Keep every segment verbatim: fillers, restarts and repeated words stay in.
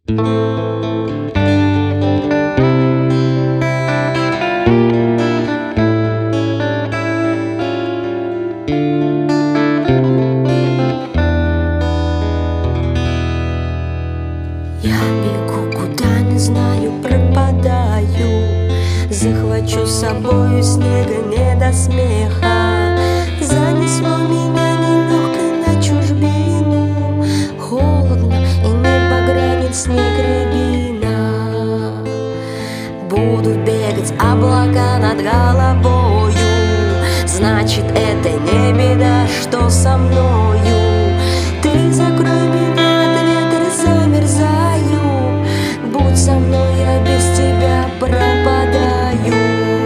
Я бегу, куда не знаю, пропадаю. Захвачу с собою снега не до смеха. Занесло меня нелегкой на чужбину. Холодно и небо гранит снег рябина. Будут бегать облака над головою. Значит, это не беда, что со мною. Ты закрой меня от ветра, замерзаю. Будь со мной, я без тебя пропадаю.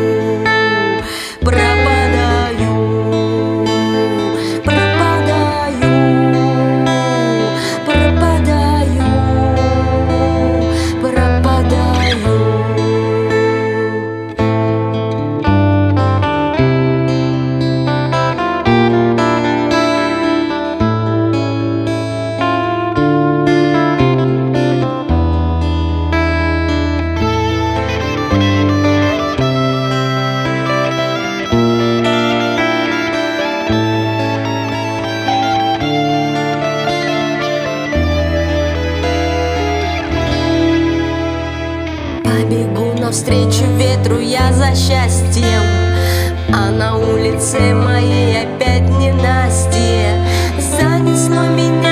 Пропадаю, пропадаю, пропадаю, пропадаю. Побегу навстречу ветру я за счастьем, а на улице моей опять ненастье. Занесло меня